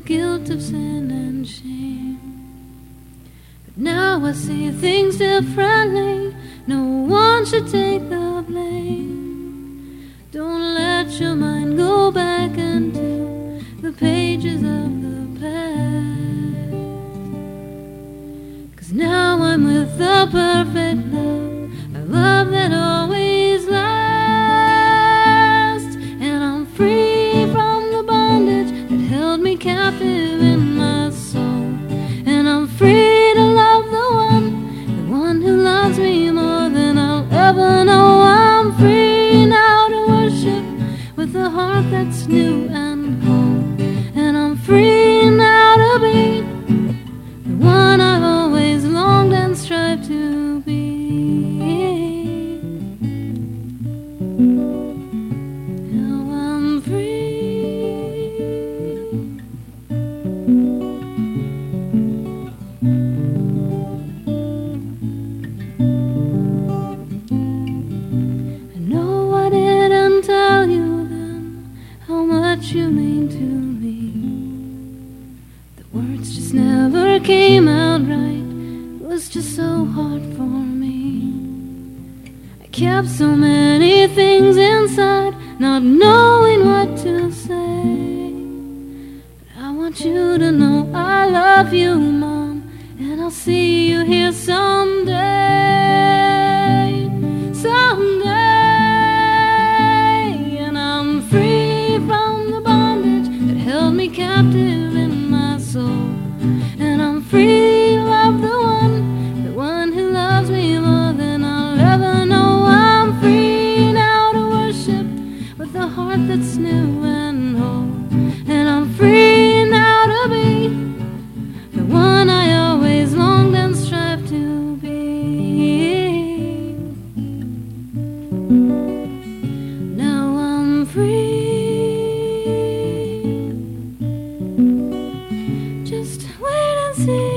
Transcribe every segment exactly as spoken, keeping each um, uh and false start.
guilt of sin and shame. But now I see things differently. No one should take the blame. Don't let your mind go back into the pages of the past. 'Cause now I'm with the perfect love, a love that always lasts. And I'm free from the bondage that held me captive in my soul. And I'm free to love the one, the one who loves me more than I'll ever know. I'm free now to worship with a heart that's new and whole. And I'm free now to be the one I've always longed and strived to be. Now I'm free. I know I didn't tell you then how much you mean to me. The words just never came out right. It was just so hard for me. I kept so many things inside, not knowing what to say. But I want you to know I love you, Mom, and I'll see you here someday, someday. And I'm free from the bondage that held me captive in my soul. And I'm free to love the one, the one who loves me more than I'll ever know. I'm free now to worship with a heart that's new and whole. And I'm free now to be the one I always longed and strived to be. Now I'm free. Just wait and see.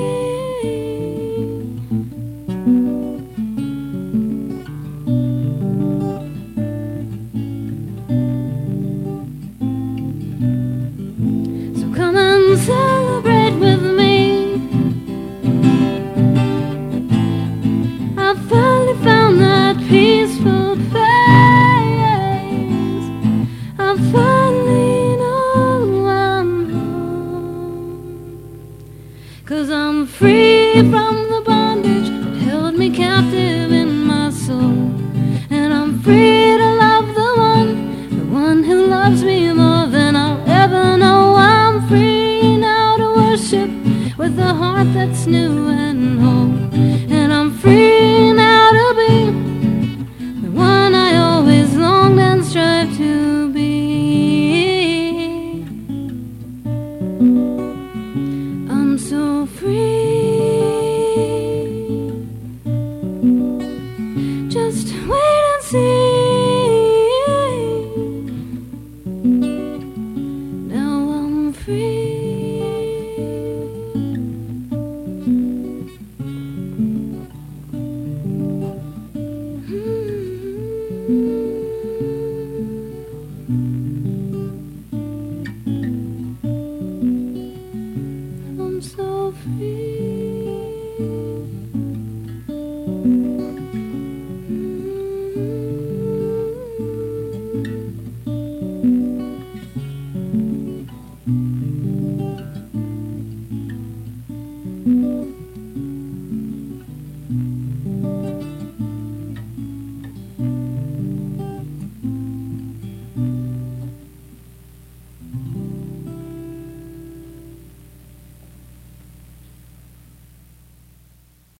So come and celebrate with me. I finally found that peaceful place. I finally know I'm home. 'Cause I'm free from the bondage that held me captive in my soul. And I'm free to love the one, the one who loves me more than I'll ever know. I'm free now to worship with a heart that's new and whole. And I'm free now to be the one I always longed and strived to be. I'm so free. Just wait and see. Now I'm free.